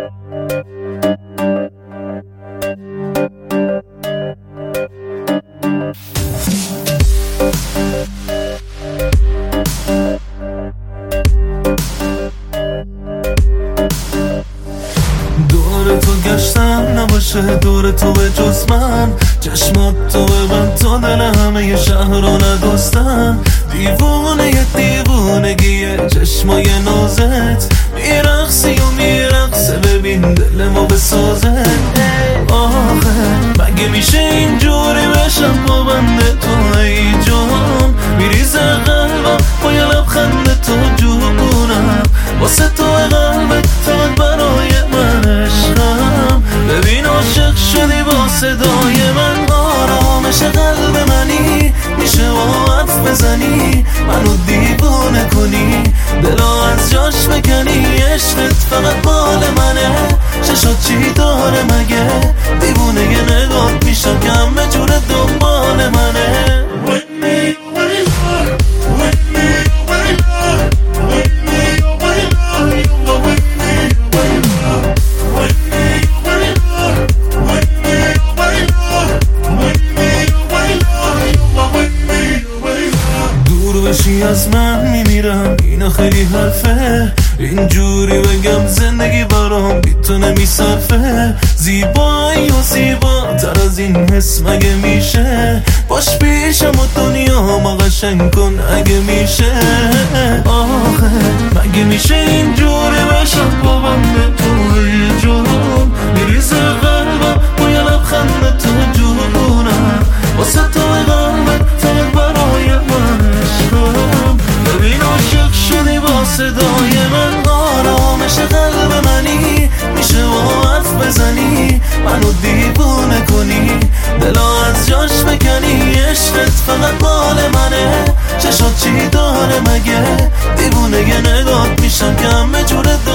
دور تو گشتم نباشه دور تو به جز من، چشمات تو ببند تا دل همه شهر رو ندوستن. دیوونه دیوونگیه چشمای نازت، میرقصی و میرقصه ببین دل ما بسازه. آخه مگه میشه اینجوری بشم پابند تو ای جان، میریزه قلبم با یه لبخند تو جونم، واسه تو قلبت فقط برای من عشقم. ببین عاشق شدی با صدای من، آرامش قلب منی، میشه با حرف بزنی منو دیوونه کنی، دلا از جاش بکنی. عشقت فقط مال منه، چشات چی داره مگه؟ دیوونه یه نگات میشم که همه جوره دنبال منه. بشی از من میمیرم، اینا خیلی حرفه، اینجوری بگم زندگی برام بی تو نمیصرفه. زیبایی و زیبا تر از این حس مگه میشه؟ باش پیشم و دنیا ما قشنگ کن اگه میشه. آخه مگه میشه اینجوری بشم پابند توی جون، میریزه قلبم با یه لبخند تو جونم، واسه تو قلبت فقط برای من عشقم. ببین عاشق شدی با صدای من، آرامش قلب منی، میشه با حرف بزنی منو دیوونه کنی، دلا از جاش بکنی. عشقت فقط مال منه، چشات چی داره مگه؟ دیوونه یه نگات میشم که همه جوره